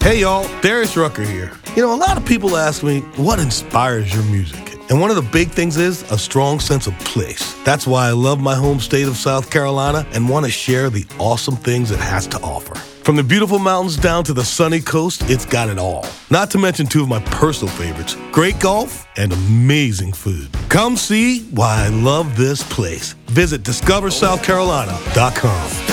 Hey y'all, Darius Rucker here. You know, a lot of people ask me, what inspires your music? And one of the big things is a strong sense of place. That's why I love my home state of South Carolina and want to share the awesome things it has to offer. From the beautiful mountains down to the sunny coast, it's got it all. Not to mention two of my personal favorites, great golf and amazing food. Come see why I love this place. Visit discoversouthcarolina.com.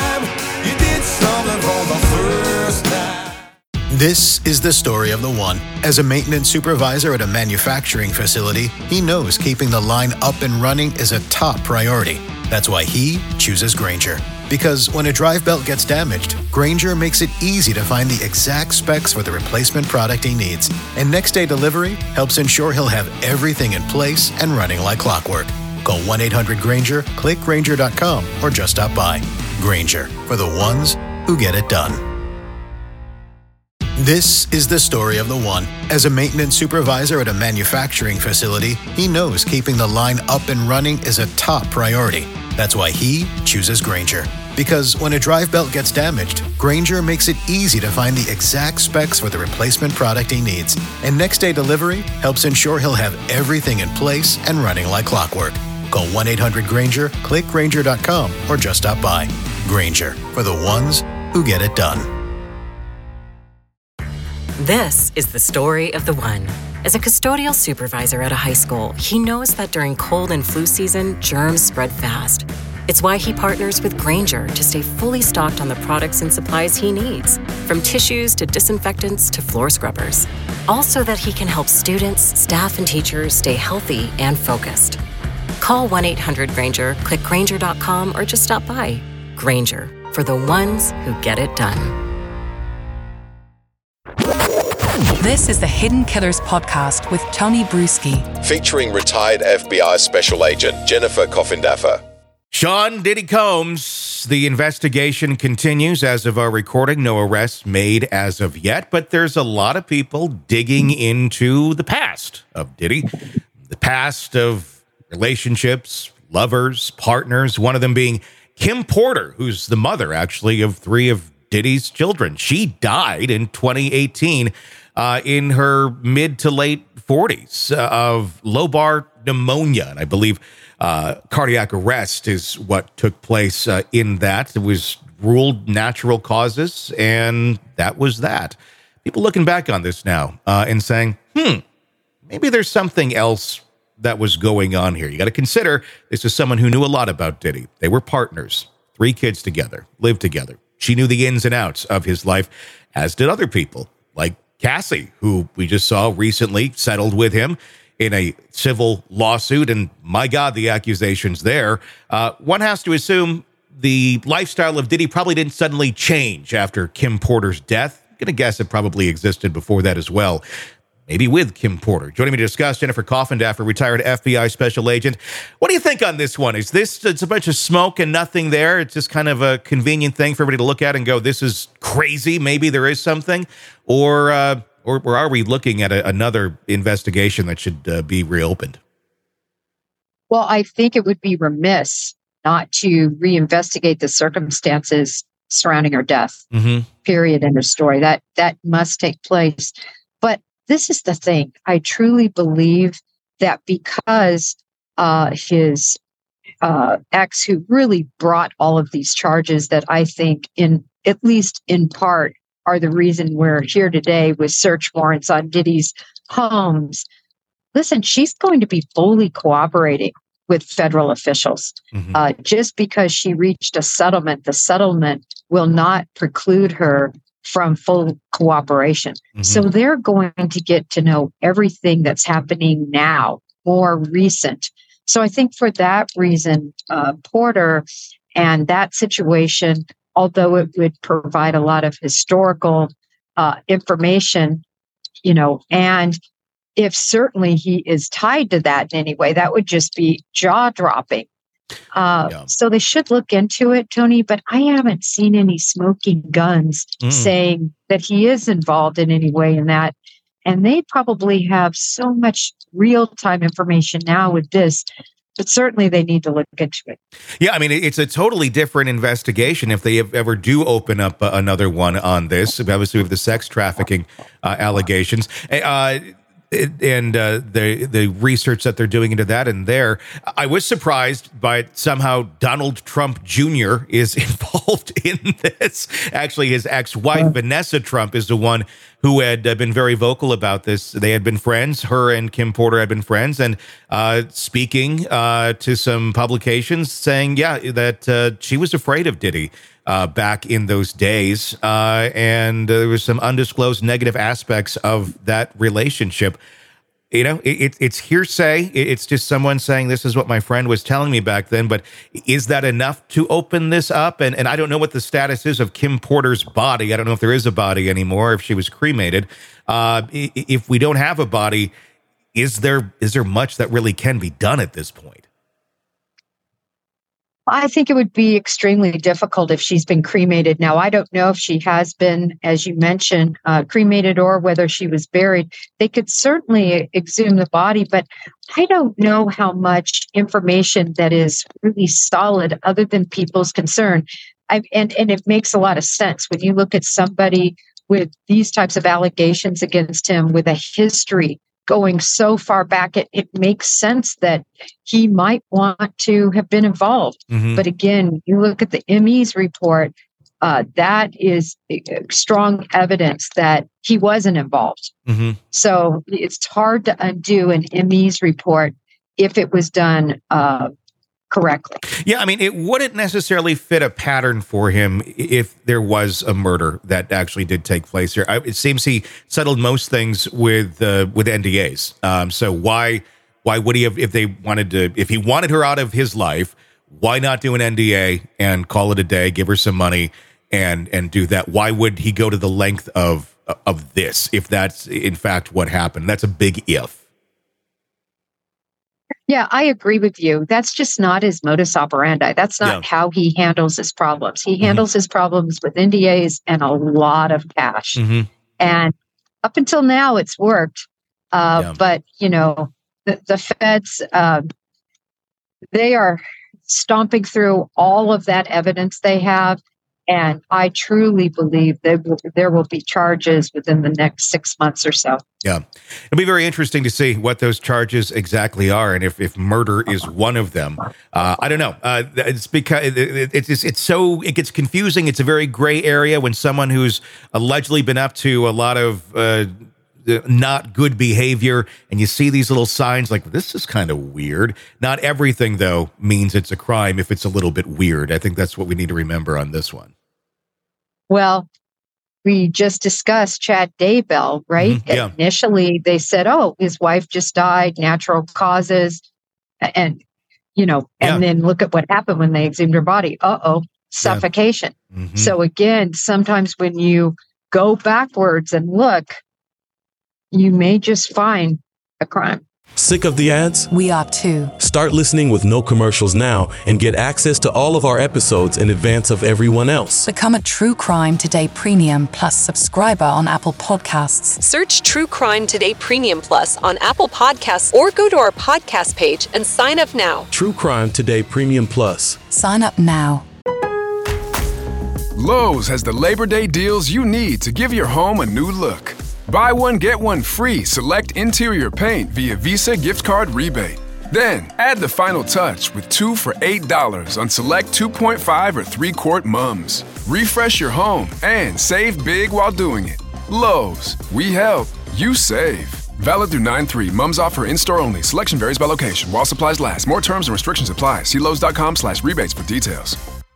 This is the story of the one. As a maintenance supervisor at a manufacturing facility, he knows keeping the line up and running is a top priority. That's why he chooses Grainger. Because when a drive belt gets damaged, Grainger makes it easy to find the exact specs for the replacement product he needs. And next day delivery helps ensure he'll have everything in place and running like clockwork. Call 1-800-GRAINGER, click Grainger.com, or just stop by. Grainger, for the ones who get it done. This is the story of the one. As a maintenance supervisor at a manufacturing facility, he knows keeping the line up and running is a top priority. That's why he chooses Grainger. Because when a drive belt gets damaged, Grainger makes it easy to find the exact specs for the replacement product he needs. And next day delivery helps ensure he'll have everything in place and running like clockwork. Call 1-800-GRAINGER, click Grainger.com, or just stop by. Grainger, for the ones who get it done. This is the story of the one. As a custodial supervisor at a high school, he knows that during cold and flu season, germs spread fast. It's why he partners with Grainger to stay fully stocked on the products and supplies he needs, from tissues to disinfectants to floor scrubbers. All so that he can help students, staff, and teachers stay healthy and focused. Call 1-800-GRAINGER, click Grainger.com, or just stop by. Grainger, for the ones who get it done. This is the Hidden Killers podcast with Tony Bruschi, featuring retired FBI Special Agent Jennifer Coffindaffer. Sean Diddy Combs. The investigation continues as of our recording. No arrests made as of yet, but there's a lot of people digging into the past of Diddy, the past of relationships, lovers, partners, one of them being Kim Porter, who's the mother, actually, of three of Diddy's children. She died in 2018 in her mid to late 40s of lobar pneumonia. And I believe cardiac arrest is what took place in that. It was ruled natural causes, and that was that. People looking back on this now and saying, maybe there's something else that was going on here. You got to consider this is someone who knew a lot about Diddy. They were partners, 3 kids together, lived together. She knew the ins and outs of his life, as did other people, like Cassie, who we just saw recently settled with him in a civil lawsuit. And my God, the accusations there. One has to assume the lifestyle of Diddy probably didn't suddenly change after Kim Porter's death. I'm going to guess it probably existed before that as well. Maybe with Kim Porter. Joining me to discuss, Jennifer Coffindaffer, retired FBI Special Agent. What do you think on this one? Is this it's a bunch of smoke and nothing there? It's just kind of a convenient thing for everybody to look at and go, this is crazy. Maybe there is something. Or are we looking at another investigation that should be reopened? Well, I think it would be remiss not to reinvestigate the circumstances surrounding her death, period, end of story. That must take place. But this is the thing. I truly believe that because his ex, who really brought all of these charges that I think at least in part are the reason we're here today with search warrants on Diddy's homes. Listen, she's going to be fully cooperating with federal officials. Just because she reached a settlement, the settlement will not preclude her from full cooperation. So they're going to get to know everything that's happening now, more recent. So I think for that reason, Porter and that situation, although it would provide a lot of historical information, and if certainly he is tied to that in any way, that would just be jaw-dropping. So they should look into it, Tony, but I haven't seen any smoking guns saying that he is involved in any way in that. And they probably have so much real-time information now with this But certainly they need to look into it. Yeah, I mean, it's a totally different investigation if they ever do open up another one on this, obviously with the sex trafficking allegations. And the research that they're doing into that and there. I was surprised by somehow Donald Trump Jr. is involved in this. Actually, his ex-wife, Vanessa Trump, is the one who had been very vocal about this. They had been friends. Her and Kim Porter had been friends, and speaking to some publications saying, that she was afraid of Diddy back in those days. And there was some undisclosed negative aspects of that relationship. You know, it's hearsay. It's just someone saying this is what my friend was telling me back then. But is that enough to open this up? And I don't know what the status is of Kim Porter's body. I don't know if there is a body anymore, if she was cremated. If we don't have a body, is there much that really can be done at this point? I think it would be extremely difficult if she's been cremated. Now, I don't know if she has been, as you mentioned, cremated or whether she was buried. They could certainly exhume the body, but I don't know how much information that is really solid other than people's concern. And it makes a lot of sense when you look at somebody with these types of allegations against him with a history going so far back, it makes sense that he might want to have been involved. Mm-hmm. But again, you look at the ME's report, that is strong evidence that he wasn't involved. Mm-hmm. So it's hard to undo an ME's report if it was done correctly. Yeah, I mean, it wouldn't necessarily fit a pattern for him if there was a murder that actually did take place here. It seems he settled most things with NDAs. So why would he have, if he wanted her out of his life, why not do an NDA and call it a day, give her some money and do that? Why would he go to the length of this if that's in fact what happened? That's a big if. Yeah, I agree with you. That's just not his modus operandi. That's not how he handles his problems. He handles his problems with NDAs and a lot of cash. Mm-hmm. And up until now, it's worked. But, you know, the feds, they are stomping through all of that evidence they have. And I truly believe there will be charges within the next 6 months or so. Yeah. It'll be very interesting to see what those charges exactly are. And if murder is one of them, I don't know. It's because it gets confusing. It's a very gray area when someone who's allegedly been up to a lot of not good behavior, and you see these little signs like, this is kind of weird. Not everything, though, means it's a crime if it's a little bit weird. I think that's what we need to remember on this one. Well, we just discussed Chad Daybell, right? Mm-hmm. Yeah. Initially, they said, oh, his wife just died, natural causes. And, you know, and then look at what happened when they exhumed her body. Suffocation. Yeah. Mm-hmm. So again, sometimes when you go backwards and look, you may just find a crime. Sick of the ads? We are too. Start listening with no commercials now and get access to all of our episodes in advance of everyone else. Become a True Crime Today Premium Plus subscriber on Apple Podcasts. Search True Crime Today Premium Plus on Apple Podcasts or go to our podcast page and sign up now. True Crime Today Premium Plus. Sign up now. Lowe's has the Labor Day deals you need to give your home a new look. Buy one, get one free select interior paint via Visa gift card rebate. Then, add the final touch with 2 for $8 on select 2.5 or 3-quart mums. Refresh your home and save big while doing it. Lowe's, we help, you save. Valid through 9/3. Mums offer in-store only. Selection varies by location. While supplies last. More terms and restrictions apply. See Lowe's.com/rebates for details.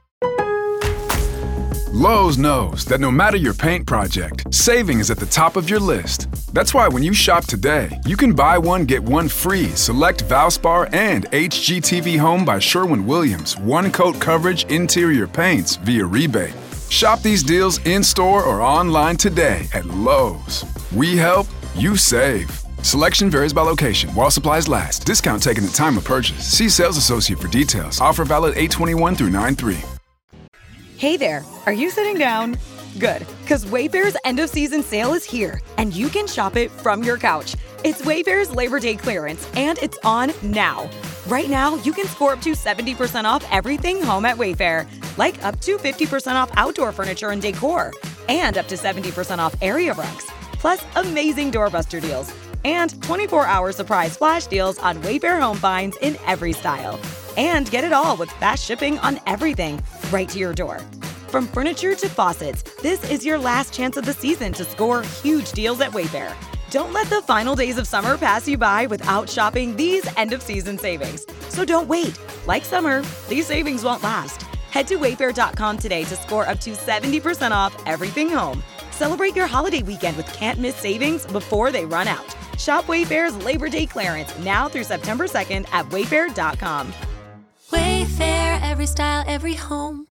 Lowe's knows that no matter your paint project, saving is at the top of your list. That's why when you shop today, you can buy one, get one free. Select Valspar and HGTV Home by Sherwin-Williams. One-coat coverage interior paints via rebate. Shop these deals in-store or online today at Lowe's. We help, you save. Selection varies by location. While supplies last. Discount taken at time of purchase. See sales associate for details. Offer valid 8/21 through 9/3. Hey there, are you sitting down? Good, because Wayfair's end of season sale is here, and you can shop it from your couch. It's Wayfair's Labor Day clearance, and it's on now. Right now, you can score up to 70% off everything home at Wayfair, like up to 50% off outdoor furniture and decor, and up to 70% off area rugs. Plus, amazing doorbuster deals and 24-hour surprise flash deals on Wayfair home finds in every style. And get it all with fast shipping on everything right to your door. From furniture to faucets, this is your last chance of the season to score huge deals at Wayfair. Don't let the final days of summer pass you by without shopping these end-of-season savings. So don't wait. Like summer, these savings won't last. Head to wayfair.com today to score up to 70% off everything home. Celebrate your holiday weekend with can't-miss savings before they run out. Shop Wayfair's Labor Day clearance now through September 2nd at wayfair.com. Wayfair, every style, every home.